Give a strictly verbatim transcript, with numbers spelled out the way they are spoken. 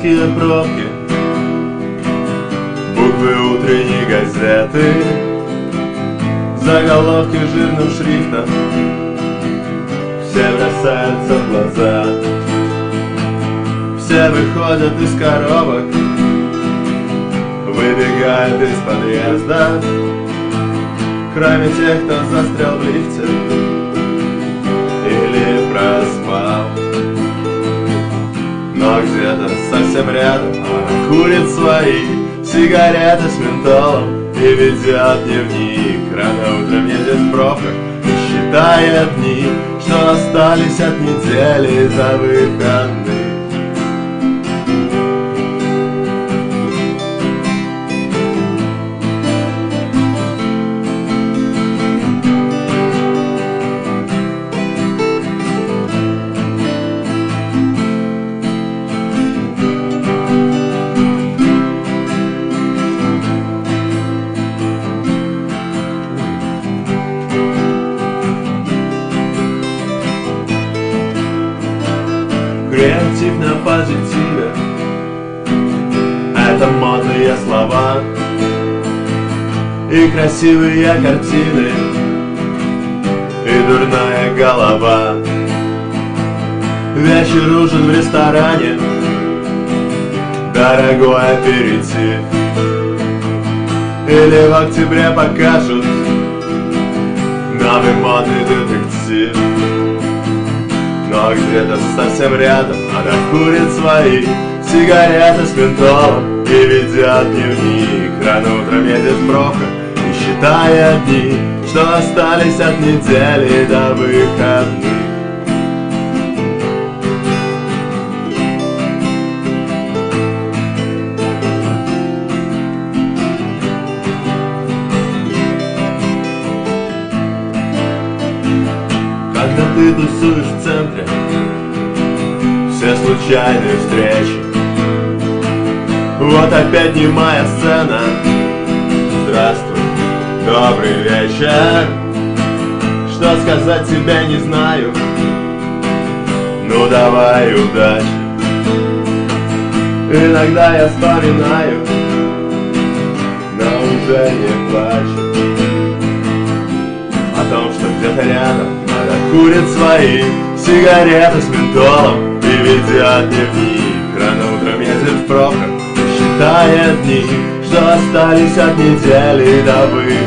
московские пробки, буквы утренней газеты, заголовки жирным шрифтом, все бросаются в глаза. Все выходят из коробок, выбегают из подъезда, кроме тех, кто застрял в лифте или проспал. Но где-то совсем рядом она курит свои сигареты с ментолом и ведет дневник. Рано утром едет в пробках и считает дни, что остались от недели до выходных. Креатив на позитиве — это модные слова и красивые картины, и дурная голова. Вечер, ужин в ресторане, дорогой аперитив, или в октябре покажут новый модный детектив. Но где-то совсем рядом она курит свои сигареты с ментолом и ведет дневник. Рано утром едет в пробках и считает дни, что остались от недели до выходных. Когда ты тусуешь в центре, все случайные встречи. Вот опять немая сцена. Здравствуй, добрый вечер. Что сказать тебе не знаю. Ну давай, удачи. Иногда я вспоминаю, но уже не плачу о том, что где-то рядом она курит свои сигареты с ментолом и ведет дневник. Рано утром едет в пробках и считает дни, что остались от недели до выходных.